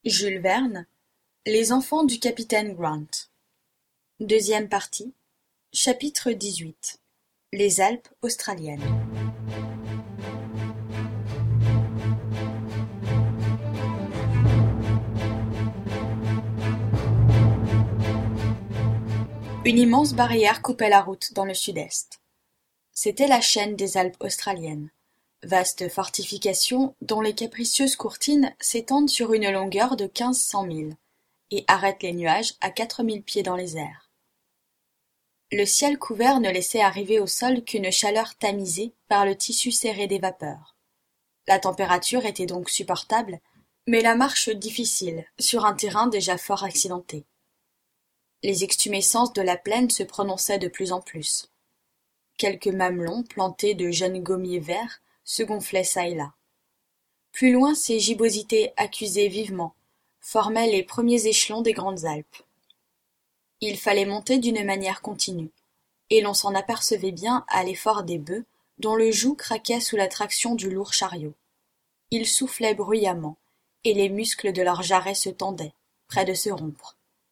Jules Verne, Les enfants du capitaine Grant. Deuxième partie, chapitre 18. Les Alpes australiennes. Une immense barrière coupait la route dans le sud-est. C'était la chaîne des Alpes australiennes, vaste fortification dont les capricieuses courtines s'étendent sur une longueur de 1500 milles et arrêtent les nuages à 4000 pieds dans les airs. Le ciel couvert ne laissait arriver au sol qu'une chaleur tamisée par le tissu serré des vapeurs. La température était donc supportable, mais la marche difficile sur un terrain déjà fort accidenté. Les extumescences de la plaine se prononçaient de plus en plus. Quelques mamelons plantés de jeunes gommiers verts se gonflaient çà et là. Plus loin, ces gibbosités accusées vivement formaient les premiers échelons des Grandes Alpes. Il fallait monter d'une manière continue, et l'on s'en apercevait bien à l'effort des bœufs, dont le joug craquait sous la traction du lourd chariot. Ils soufflaient bruyamment, et les muscles de leurs jarrets se tendaient, près de se rompre.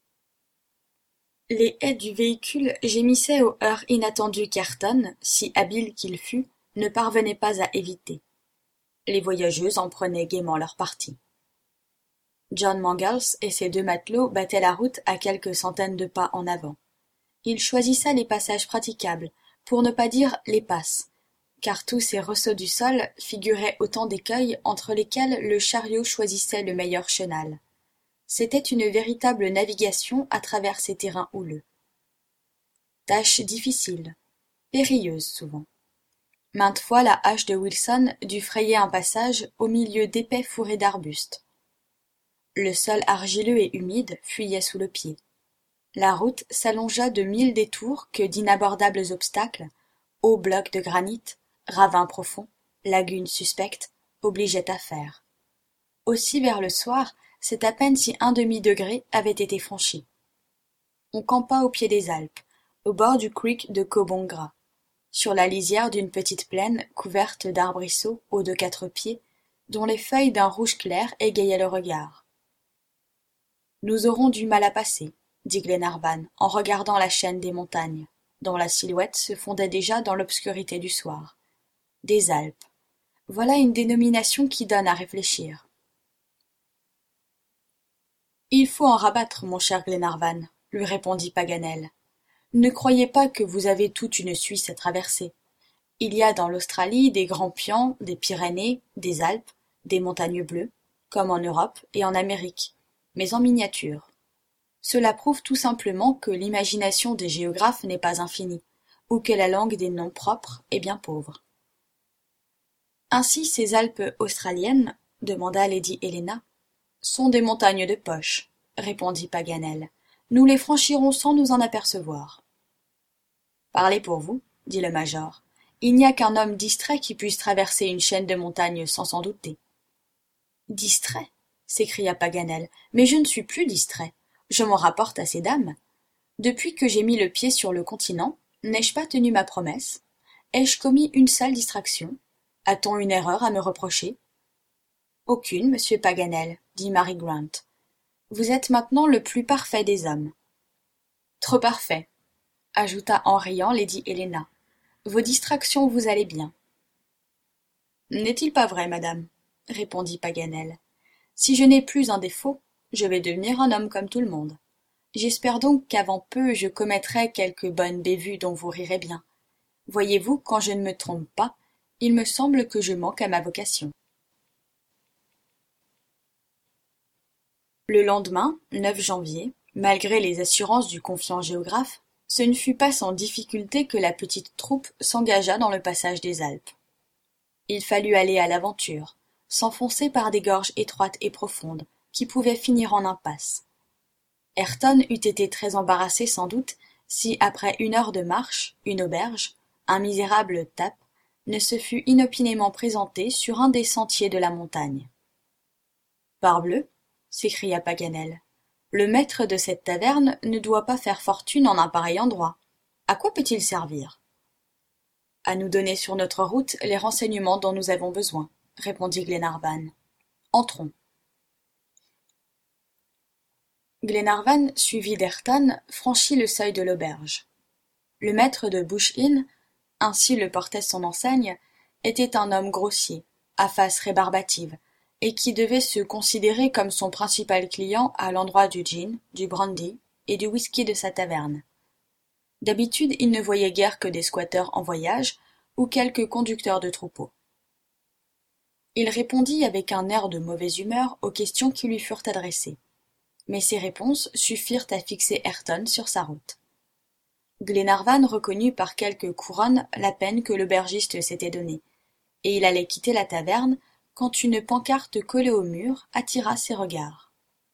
Les ais du véhicule gémissaient aux heurts inattendus qu'Ayrton, si habile qu'il fût, ne parvenait pas à éviter. Les voyageuses en prenaient gaiement leur parti. John Mangles et ses 2 matelots battaient la route à quelques centaines de pas en avant. Ils choisissaient les passages praticables, pour ne pas dire les passes, car tous ces ressauts du sol figuraient autant d'écueils entre lesquels le chariot choisissait le meilleur chenal. C'était une véritable navigation à travers ces terrains houleux. Tâche difficile, périlleuse souvent. Maintes fois la hache de Wilson dut frayer un passage au milieu d'épais fourrés d'arbustes. Le sol argileux et humide fuyait sous le pied. La route s'allongea de 1000 détours que d'inabordables obstacles, hauts blocs de granit, ravins profonds, lagunes suspectes, obligeaient à faire. Aussi vers le soir, c'est à peine si un demi-degré avait été franchi. On campa au pied des Alpes, au bord du creek de Cobongra, sur la lisière d'une petite plaine couverte d'arbrisseaux hauts de 4 pieds, dont les feuilles d'un rouge clair égayaient le regard. « Nous aurons du mal à passer, » dit Glenarvan, en regardant la chaîne des montagnes, dont la silhouette se fondait déjà dans l'obscurité du soir. Des Alpes. Voilà une dénomination qui donne à réfléchir. Il faut en rabattre, mon cher Glenarvan, lui répondit Paganel. Ne croyez pas que vous avez toute une Suisse à traverser. Il y a dans l'Australie des grands pians, des Pyrénées, des Alpes, des montagnes bleues, comme en Europe et en Amérique, mais en miniature. Cela prouve tout simplement que l'imagination des géographes n'est pas infinie, ou que la langue des noms propres est bien pauvre. Ainsi ces Alpes australiennes, demanda Lady Helena, sont des montagnes de poche, répondit Paganel. Nous les franchirons sans nous en apercevoir. Parlez pour vous, dit le major. Il n'y a qu'un homme distrait qui puisse traverser une chaîne de montagnes sans s'en douter. Distrait, s'écria Paganel, mais je ne suis plus distrait. Je m'en rapporte à ces dames. Depuis que j'ai mis le pied sur le continent, n'ai-je pas tenu ma promesse? Ai-je commis une seule distraction? A-t-on une erreur à me reprocher? Aucune, monsieur Paganel, dit Mary Grant. Vous êtes maintenant le plus parfait des hommes. Trop parfait, ajouta en riant Lady Helena. Vos distractions vous allaient bien. N'est-il pas vrai, madame? Répondit Paganel. Si je n'ai plus un défaut, je vais devenir un homme comme tout le monde. J'espère donc qu'avant peu je commettrai quelque bonne bévue dont vous rirez bien. Voyez-vous, quand je ne me trompe pas, il me semble que je manque à ma vocation. Le lendemain, 9 janvier, malgré les assurances du confiant géographe, ce ne fut pas sans difficulté que la petite troupe s'engagea dans le passage des Alpes. Il fallut aller à l'aventure, s'enfoncer par des gorges étroites et profondes, qui pouvaient finir en impasse. Ayrton eût été très embarrassé sans doute si, après 1 heure de marche, une auberge, un misérable tap, ne se fût inopinément présenté sur un des sentiers de la montagne. Parbleu, s'écria Paganel, le maître de cette taverne ne doit pas faire fortune en un pareil endroit. À quoi peut-il servir? À nous donner sur notre route les renseignements dont nous avons besoin, répondit Glenarvan. Entrons. Glenarvan, suivi d'Ayrton, franchit le seuil de l'auberge. Le maître de Bush Inn, ainsi le portait son enseigne, était un homme grossier, à face rébarbative, et qui devait se considérer comme son principal client à l'endroit du gin, du brandy et du whisky de sa taverne. D'habitude, il ne voyait guère que des squatteurs en voyage ou quelques conducteurs de troupeaux. Il répondit avec un air de mauvaise humeur aux questions qui lui furent adressées, mais ces réponses suffirent à fixer Ayrton sur sa route. Glenarvan reconnut par quelques couronnes la peine que l'aubergiste s'était donnée, et il allait quitter la taverne quand une pancarte collée au mur attira ses regards.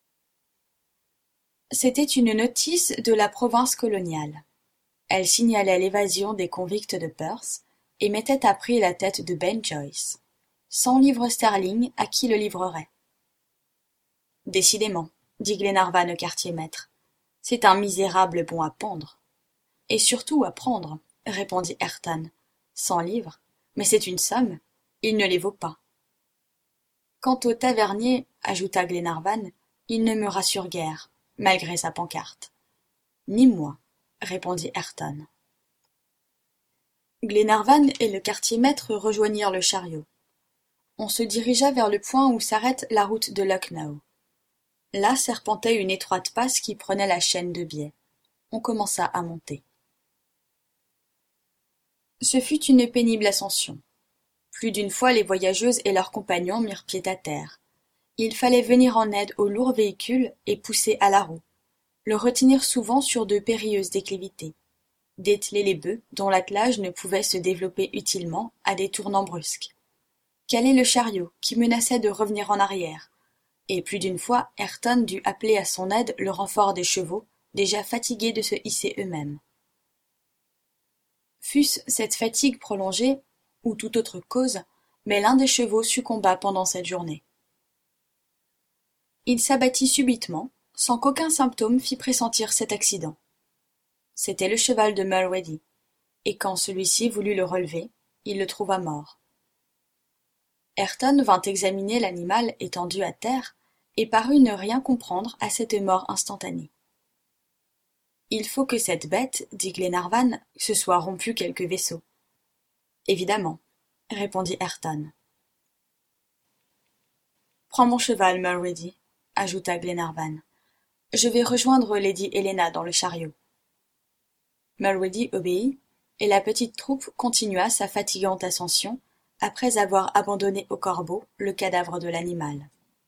C'était une notice de la province coloniale. Elle signalait l'évasion des convicts de Perth et mettait à prix la tête de Ben Joyce. 100 livres sterling à qui le livrerait. Décidément, dit Glenarvan au quartier-maître, c'est un misérable bon à pendre. Et surtout à prendre, répondit Ayrton. 100 livres, mais c'est une somme, il ne les vaut pas. Quant au tavernier, ajouta Glenarvan, il ne me rassure guère, malgré sa pancarte. Ni moi, répondit Ayrton. Glenarvan et le quartier-maître rejoignirent le chariot. On se dirigea vers le point où s'arrête la route de Lucknow. Là serpentait une étroite passe qui prenait la chaîne de biais. On commença à monter. Ce fut une pénible ascension. Plus d'une fois les voyageuses et leurs compagnons mirent pied à terre. Il fallait venir en aide au lourd véhicule et pousser à la roue, le retenir souvent sur de périlleuses déclivités, dételer les bœufs dont l'attelage ne pouvait se développer utilement à des tournants brusques, caler le chariot qui menaçait de revenir en arrière, et plus d'une fois Ayrton dut appeler à son aide le renfort des chevaux déjà fatigués de se hisser eux-mêmes. Fût-ce cette fatigue prolongée, ou toute autre cause, mais l'un des chevaux succomba pendant cette journée. Il s'abattit subitement, sans qu'aucun symptôme fît pressentir cet accident. C'était le cheval de Mulrady, et quand celui-ci voulut le relever, il le trouva mort. Ayrton vint examiner l'animal étendu à terre, et parut ne rien comprendre à cette mort instantanée. Il faut que cette bête, dit Glenarvan, se soit rompu quelque vaisseau. Évidemment, répondit Ayrton. Prends mon cheval, Mulrady, ajouta Glenarvan. Je vais rejoindre lady Helena dans le chariot. Mulrady obéit, et la petite troupe continua sa fatigante ascension, après avoir abandonné au corbeau le cadavre de l'animal.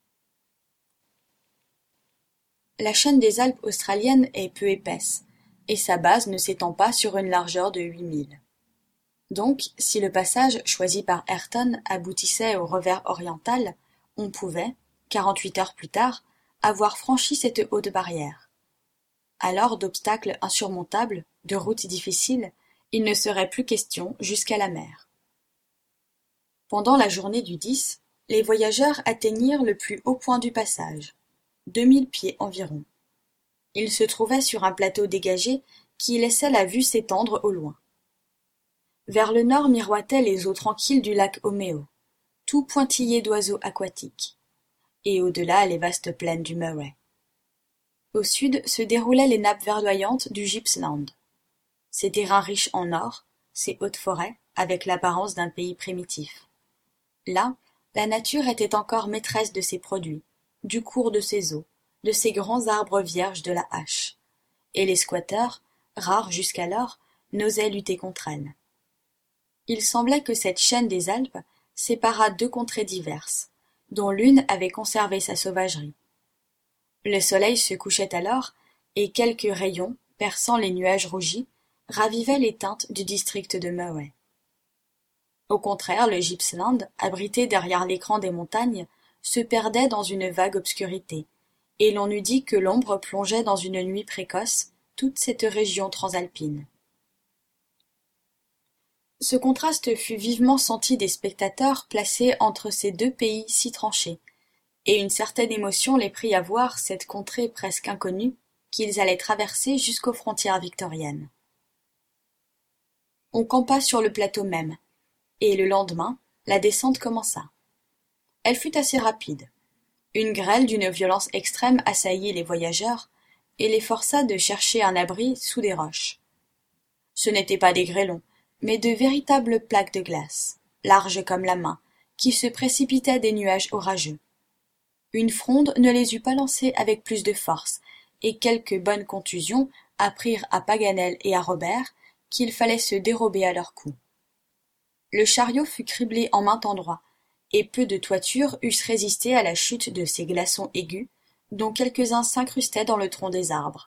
La chaîne des Alpes australiennes est peu épaisse, et sa base ne s'étend pas sur une largeur de 8 milles. Donc, si le passage choisi par Ayrton aboutissait au revers oriental, on pouvait, 48 heures plus tard, avoir franchi cette haute barrière. Alors d'obstacles insurmontables, de routes difficiles, il ne serait plus question jusqu'à la mer. Pendant la journée du 10, les voyageurs atteignirent le plus haut point du passage, 2000 pieds environ. Ils se trouvaient sur un plateau dégagé qui laissait la vue s'étendre au loin. Vers le nord miroitaient les eaux tranquilles du lac Omeo, tout pointillés d'oiseaux aquatiques, et au-delà les vastes plaines du Murray. Au sud se déroulaient les nappes verdoyantes du Gippsland. Ces terrains riches en or, ces hautes forêts, avec l'apparence d'un pays primitif. Là, la nature était encore maîtresse de ses produits, du cours de ses eaux, de ces grands arbres vierges de la hache, et les squatteurs, rares jusqu'alors, n'osaient lutter contre elle. Il semblait que cette chaîne des Alpes séparât deux contrées diverses, dont l'une avait conservé sa sauvagerie. Le soleil se couchait alors, et quelques rayons, perçant les nuages rougis, ravivaient les teintes du district de Murray. Au contraire, le Gippsland, abrité derrière l'écran des montagnes, se perdait dans une vague obscurité, et l'on eût dit que l'ombre plongeait dans une nuit précoce toute cette région transalpine. Ce contraste fut vivement senti des spectateurs placés entre ces deux pays si tranchés, et une certaine émotion les prit à voir cette contrée presque inconnue qu'ils allaient traverser jusqu'aux frontières victoriennes. On campa sur le plateau même, et le lendemain, la descente commença. Elle fut assez rapide. Une grêle d'une violence extrême assaillit les voyageurs et les força de chercher un abri sous des roches. Ce n'étaient pas des grêlons, mais de véritables plaques de glace, larges comme la main, qui se précipitaient des nuages orageux. Une fronde ne les eût pas lancés avec plus de force, et quelques bonnes contusions apprirent à Paganel et à Robert qu'il fallait se dérober à leurs coups. Le chariot fut criblé en maint endroit, et peu de toitures eussent résisté à la chute de ces glaçons aigus, dont quelques-uns s'incrustaient dans le tronc des arbres.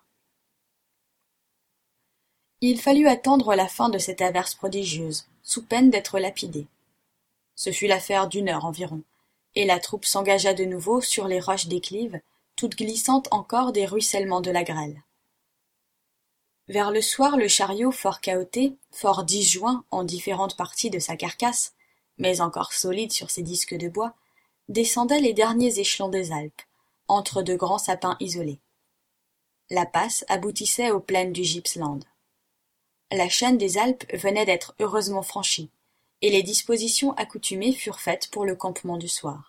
Il fallut attendre la fin de cette averse prodigieuse, sous peine d'être lapidé. Ce fut l'affaire d'une heure environ, et la troupe s'engagea de nouveau sur les roches déclives, toutes glissantes encore des ruissellements de la grêle. Vers le soir, le chariot, fort cahoté, fort disjoint en différentes parties de sa carcasse, mais encore solide sur ses disques de bois, descendait les derniers échelons des Alpes, entre de grands sapins isolés. La passe aboutissait aux plaines du Gippsland. La chaîne des Alpes venait d'être heureusement franchie, et les dispositions accoutumées furent faites pour le campement du soir.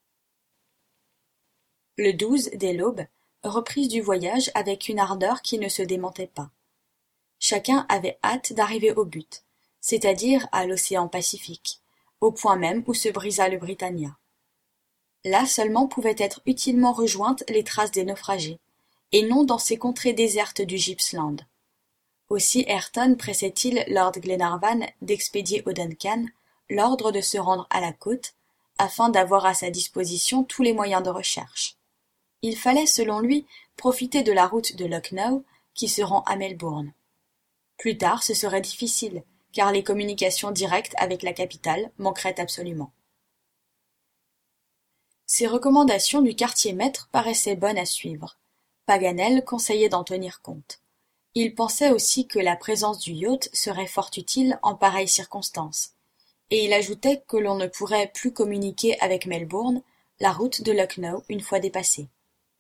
Le 12, dès l'aube, reprise du voyage avec une ardeur qui ne se démentait pas. Chacun avait hâte d'arriver au but, c'est-à-dire à l'océan Pacifique, au point même où se brisa le Britannia. Là seulement pouvaient être utilement rejointes les traces des naufragés, et non dans ces contrées désertes du Gippsland. Aussi Ayrton pressait-il Lord Glenarvan d'expédier au Duncan l'ordre de se rendre à la côte, afin d'avoir à sa disposition tous les moyens de recherche. Il fallait, selon lui, profiter de la route de Lucknow qui se rend à Melbourne. Plus tard, ce serait difficile, car les communications directes avec la capitale manqueraient absolument. Ces recommandations du quartier-maître paraissaient bonnes à suivre. Paganel conseillait d'en tenir compte. Il pensait aussi que la présence du yacht serait fort utile en pareille circonstance, et il ajoutait que l'on ne pourrait plus communiquer avec Melbourne, la route de Lucknow une fois dépassée.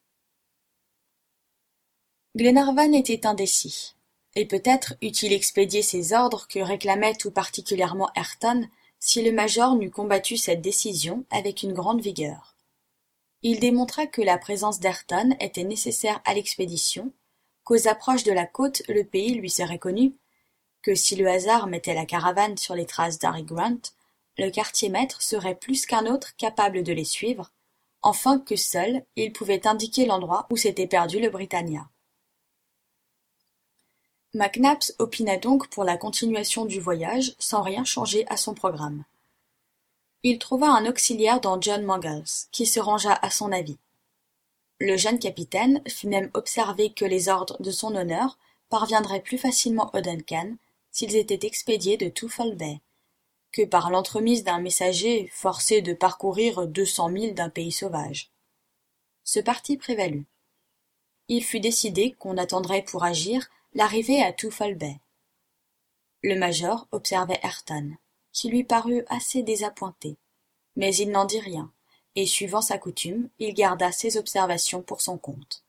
Glenarvan était indécis, et peut-être eût-il expédié ces ordres que réclamait tout particulièrement Ayrton si le major n'eût combattu cette décision avec une grande vigueur. Il démontra que la présence d'Ayrton était nécessaire à l'expédition, qu'aux approches de la côte le pays lui serait connu, que si le hasard mettait la caravane sur les traces d'Harry Grant, le quartier-maître serait plus qu'un autre capable de les suivre, enfin que seul il pouvait indiquer l'endroit où s'était perdu le Britannia. Mac Nabbs opina donc pour la continuation du voyage sans rien changer à son programme. Il trouva un auxiliaire dans John Mangles, qui se rangea à son avis. Le jeune capitaine fit même observer que les ordres de son honneur parviendraient plus facilement au Duncan s'ils étaient expédiés de Twofold Bay, que par l'entremise d'un messager forcé de parcourir 200 milles d'un pays sauvage. Ce parti prévalut. Il fut décidé qu'on attendrait pour agir l'arrivée à Twofold Bay. Le major observait Ayrton, qui lui parut assez désappointé, mais il n'en dit rien, et suivant sa coutume, il garda ses observations pour son compte.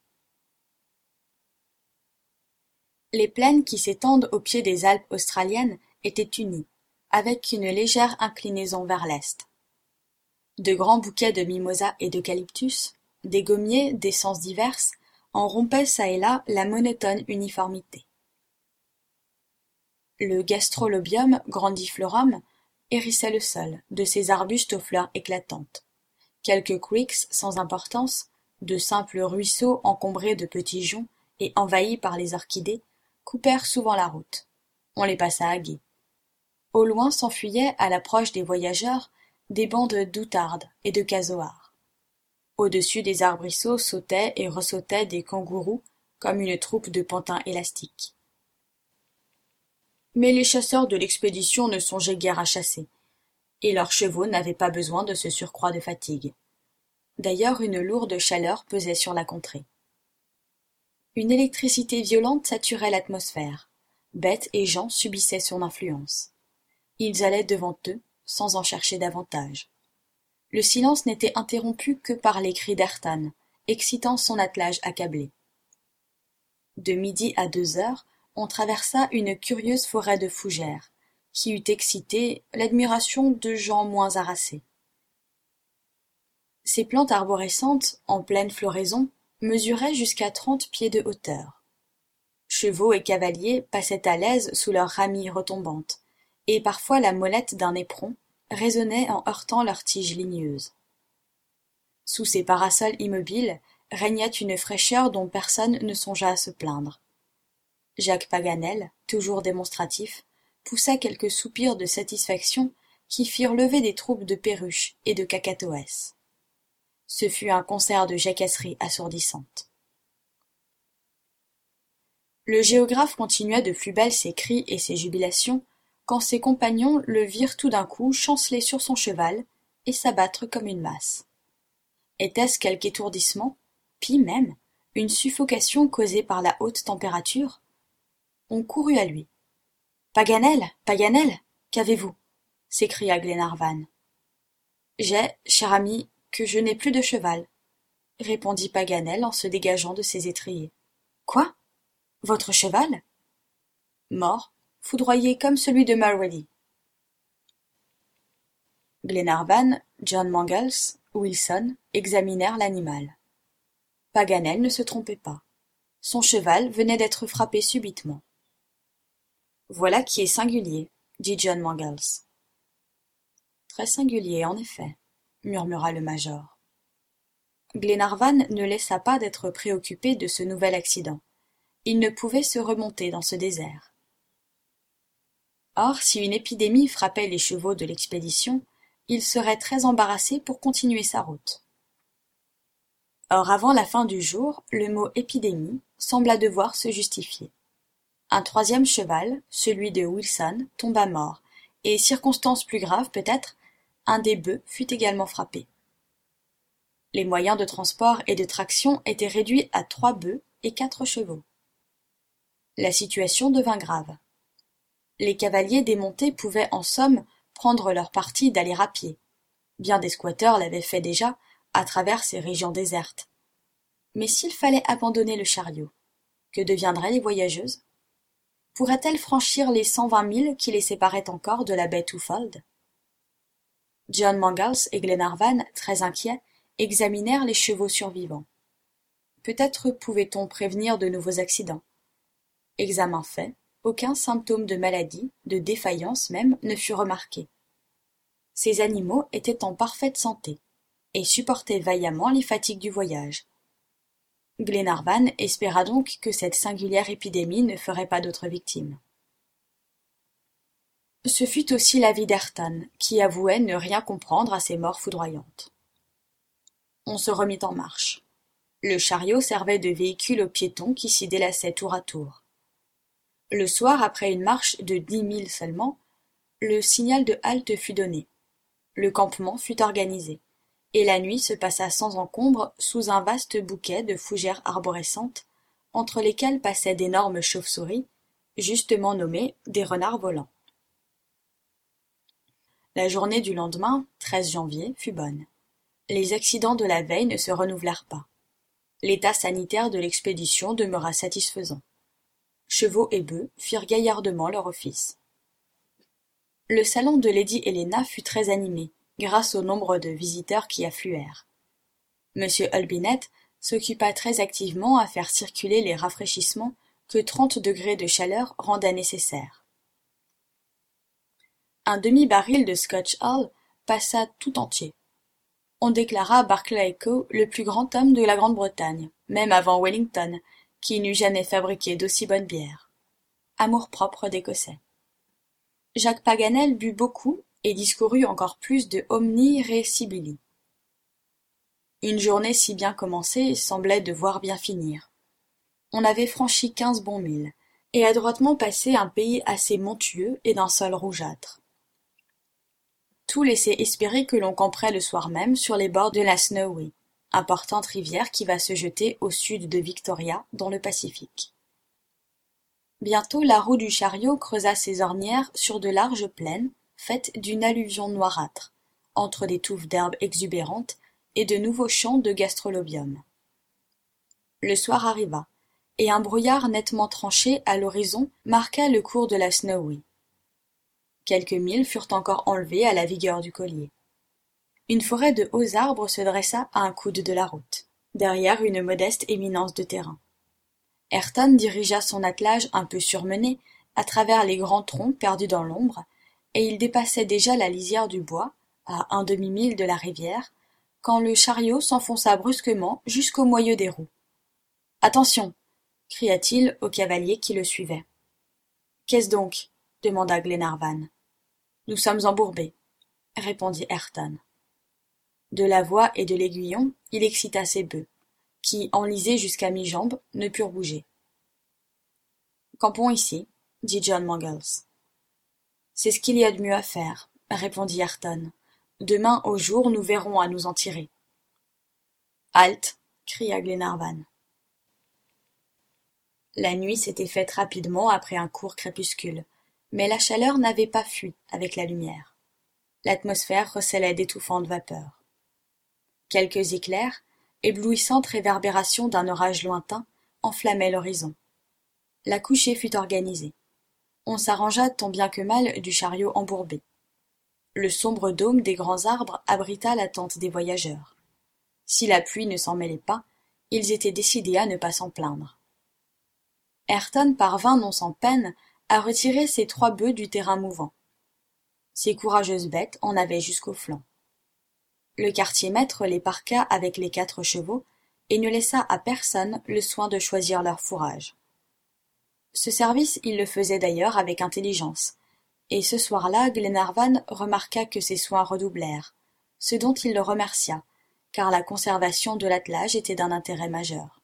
Les plaines qui s'étendent au pied des Alpes australiennes étaient unies, avec une légère inclinaison vers l'est. De grands bouquets de mimosas et d'eucalyptus, des gommiers d'essences diverses, en rompaient çà et là la monotone uniformité. Le gastrolobium grandiflorum hérissait le sol, de ses arbustes aux fleurs éclatantes. Quelques creeks sans importance, de simples ruisseaux encombrés de petits joncs et envahis par les orchidées, coupèrent souvent la route. On les passa à gué. Au loin s'enfuyaient, à l'approche des voyageurs, des bandes d'outardes et de casoars. Au-dessus des arbrisseaux sautaient et ressautaient des kangourous comme une troupe de pantins élastiques. Mais les chasseurs de l'expédition ne songeaient guère à chasser, et leurs chevaux n'avaient pas besoin de ce surcroît de fatigue. D'ailleurs, une lourde chaleur pesait sur la contrée. Une électricité violente saturait l'atmosphère. Bêtes et gens subissaient son influence. Ils allaient devant eux, sans en chercher davantage. Le silence n'était interrompu que par les cris d'Ayrton, excitant son attelage accablé. De midi à 2 heures, on traversa une curieuse forêt de fougères, qui eût excité l'admiration de gens moins harassés. Ces plantes arborescentes, en pleine floraison, mesuraient jusqu'à 30 pieds de hauteur. Chevaux et cavaliers passaient à l'aise sous leurs ramilles retombantes, et parfois la molette d'un éperon résonnait en heurtant leurs tiges ligneuses. Sous ces parasols immobiles régnait une fraîcheur dont personne ne songea à se plaindre. Jacques Paganel, toujours démonstratif, poussa quelques soupirs de satisfaction qui firent lever des troupes de perruches et de cacatoès. Ce fut un concert de jacasseries assourdissantes. Le géographe continua de plus belle ses cris et ses jubilations, quand ses compagnons le virent tout d'un coup chanceler sur son cheval et s'abattre comme une masse. Était-ce quelque étourdissement, pis même, une suffocation causée par la haute température? On courut à lui. Paganel, Paganel, qu'avez-vous? S'écria Glenarvan. J'ai, cher ami, que je n'ai plus de cheval, répondit Paganel en se dégageant de ses étriers. Quoi? Votre cheval? Mort, foudroyé comme celui de Mulrady. Glenarvan, John Mangles, Wilson examinèrent l'animal. Paganel ne se trompait pas. Son cheval venait d'être frappé subitement. Voilà qui est singulier, dit John Mangles. Très singulier, en effet, murmura le major. Glenarvan ne laissa pas d'être préoccupé de ce nouvel accident. Il ne pouvait se remonter dans ce désert. Or, si une épidémie frappait les chevaux de l'expédition, il serait très embarrassé pour continuer sa route. Or, avant la fin du jour, le mot épidémie sembla devoir se justifier. Un troisième cheval, celui de Wilson, tomba mort, et, circonstance plus grave peut-être, un des bœufs fut également frappé. Les moyens de transport et de traction étaient réduits à 3 bœufs et 4 chevaux. La situation devint grave. Les cavaliers démontés pouvaient en somme prendre leur parti d'aller à pied. Bien des squatteurs l'avaient fait déjà à travers ces régions désertes. Mais s'il fallait abandonner le chariot, que deviendraient les voyageuses? Pourraient-elles franchir les 120 milles qui les séparaient encore de la baie Twofold? John Mangles et Glenarvan, très inquiets, examinèrent les chevaux survivants. Peut-être pouvait-on prévenir de nouveaux accidents. Examen fait, aucun symptôme de maladie, de défaillance même, ne fut remarqué. Ces animaux étaient en parfaite santé, et supportaient vaillamment les fatigues du voyage. Glenarvan espéra donc que cette singulière épidémie ne ferait pas d'autres victimes. Ce fut aussi l'avis d'Ayrton, qui avouait ne rien comprendre à ces morts foudroyantes. On se remit en marche. Le chariot servait de véhicule aux piétons qui s'y délassaient tour à tour. Le soir, après une marche de 10 milles seulement, le signal de halte fut donné. Le campement fut organisé, et la nuit se passa sans encombre sous un vaste bouquet de fougères arborescentes, entre lesquelles passaient d'énormes chauves-souris, justement nommées des renards volants. La journée du lendemain, 13 janvier, fut bonne. Les accidents de la veille ne se renouvelèrent pas. L'état sanitaire de l'expédition demeura satisfaisant. Chevaux et bœufs firent gaillardement leur office. Le salon de Lady Helena fut très animé, grâce au nombre de visiteurs qui affluèrent. M. Olbinett s'occupa très activement à faire circuler les rafraîchissements que 30 degrés de chaleur rendaient nécessaires. Un demi-baril de Scotch Ale passa tout entier. On déclara Barclay Co. le plus grand homme de la Grande-Bretagne, même avant Wellington, qui n'eût jamais fabriqué d'aussi bonne bière. Amour-propre d'Écossais. Jacques Paganel but beaucoup et discourut encore plus de Omni Re Sibili. Une journée si bien commencée semblait devoir bien finir. On avait franchi 15 bons milles, et adroitement passé un pays assez montueux et d'un sol rougeâtre. Tout laissait espérer que l'on camperait le soir même sur les bords de la Snowy, importante rivière qui va se jeter au sud de Victoria dans le Pacifique. Bientôt la roue du chariot creusa ses ornières sur de larges plaines faites d'une alluvion noirâtre, entre des touffes d'herbes exubérantes et de nouveaux champs de gastrolobium. Le soir arriva, et un brouillard nettement tranché à l'horizon marqua le cours de la Snowy. Quelques milles furent encore enlevés à la vigueur du collier. Une forêt de hauts arbres se dressa à un coude de la route, derrière une modeste éminence de terrain. Ayrton dirigea son attelage un peu surmené à travers les grands troncs perdus dans l'ombre, et il dépassait déjà la lisière du bois, à un demi-mille de la rivière, quand le chariot s'enfonça brusquement jusqu'au moyeu des roues. « Attention !» cria-t-il au cavalier qui le suivait. « Qu'est-ce donc ?» demanda Glenarvan. « Nous sommes embourbés, » répondit Ayrton. De la voix et de l'aiguillon, il excita ses bœufs, qui, enlisés jusqu'à mi-jambe, ne purent bouger. « Campons ici, » dit John Mangles. « C'est ce qu'il y a de mieux à faire, » répondit Ayrton. « Demain au jour, nous verrons à nous en tirer. »« Halte !» cria Glenarvan. La nuit s'était faite rapidement après un court crépuscule, mais la chaleur n'avait pas fui avec la lumière. L'atmosphère recelait d'étouffantes vapeurs. Quelques éclairs, éblouissantes réverbérations d'un orage lointain, enflammaient l'horizon. La couchée fut organisée. On s'arrangea tant bien que mal du chariot embourbé. Le sombre dôme des grands arbres abrita la tente des voyageurs. Si la pluie ne s'en mêlait pas, ils étaient décidés à ne pas s'en plaindre. Ayrton parvint non sans peine à retirer ses 3 bœufs du terrain mouvant. Ces courageuses bêtes en avaient jusqu'aux flancs. Le quartier-maître les parqua avec les 4 chevaux et ne laissa à personne le soin de choisir leur fourrage. Ce service il le faisait d'ailleurs avec intelligence, et ce soir-là Glenarvan remarqua que ses soins redoublèrent, ce dont il le remercia, car la conservation de l'attelage était d'un intérêt majeur.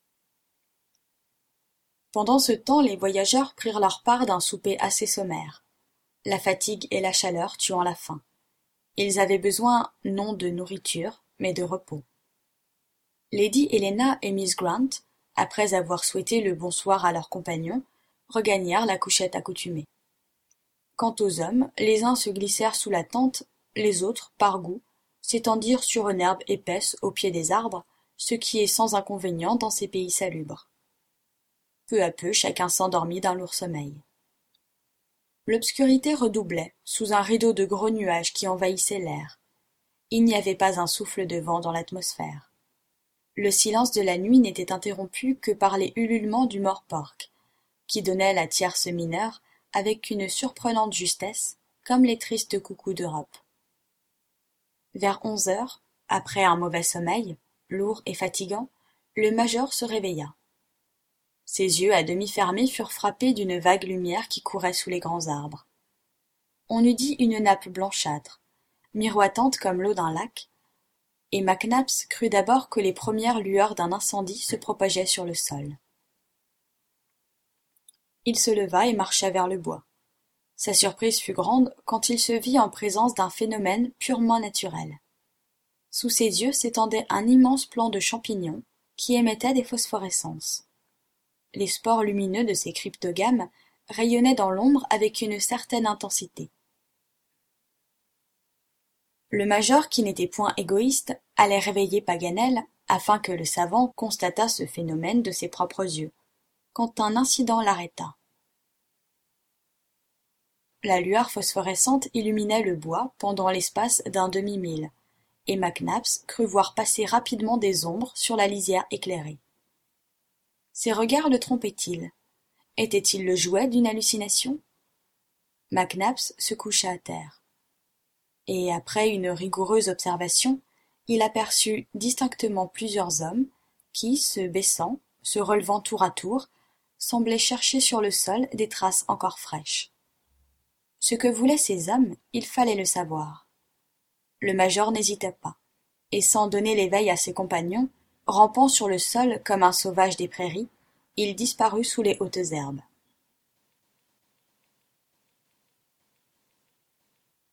Pendant ce temps, les voyageurs prirent leur part d'un souper assez sommaire, la fatigue et la chaleur tuant la faim. Ils avaient besoin non de nourriture, mais de repos. Lady Helena et Miss Grant, après avoir souhaité le bonsoir à leurs compagnons, regagnèrent la couchette accoutumée. Quant aux hommes, les uns se glissèrent sous la tente, les autres, par goût, s'étendirent sur une herbe épaisse au pied des arbres, ce qui est sans inconvénient dans ces pays salubres. Peu à peu, chacun s'endormit d'un lourd sommeil. L'obscurité redoublait, sous un rideau de gros nuages qui envahissaient l'air. Il n'y avait pas un souffle de vent dans l'atmosphère. Le silence de la nuit n'était interrompu que par les ululements du mort-porc, qui donnait la tierce mineure avec une surprenante justesse, comme les tristes coucous d'Europe. Vers 11 heures, après un mauvais sommeil, lourd et fatigant, le major se réveilla. Ses yeux à demi fermés furent frappés d'une vague lumière qui courait sous les grands arbres. On eût dit une nappe blanchâtre, miroitante comme l'eau d'un lac, et Mac Nabbs crut d'abord que les premières lueurs d'un incendie se propageaient sur le sol. Il se leva et marcha vers le bois. Sa surprise fut grande quand il se vit en présence d'un phénomène purement naturel. Sous ses yeux s'étendait un immense plant de champignons qui émettait des phosphorescences. Les spores lumineux de ces cryptogames rayonnaient dans l'ombre avec une certaine intensité. Le major, qui n'était point égoïste, allait réveiller Paganel afin que le savant constatât ce phénomène de ses propres yeux, quand un incident l'arrêta. La lueur phosphorescente illuminait le bois pendant l'espace d'un demi-mille, et Mac Nabbs crut voir passer rapidement des ombres sur la lisière éclairée. Ses regards le trompaient-ils? Était-il le jouet d'une hallucination? Mac Nabbs se coucha à terre. Et après une rigoureuse observation, il aperçut distinctement plusieurs hommes qui, se baissant, se relevant tour à tour, semblaient chercher sur le sol des traces encore fraîches. Ce que voulaient ces hommes, il fallait le savoir. Le major n'hésita pas, et sans donner l'éveil à ses compagnons, rampant sur le sol comme un sauvage des prairies, il disparut sous les hautes herbes.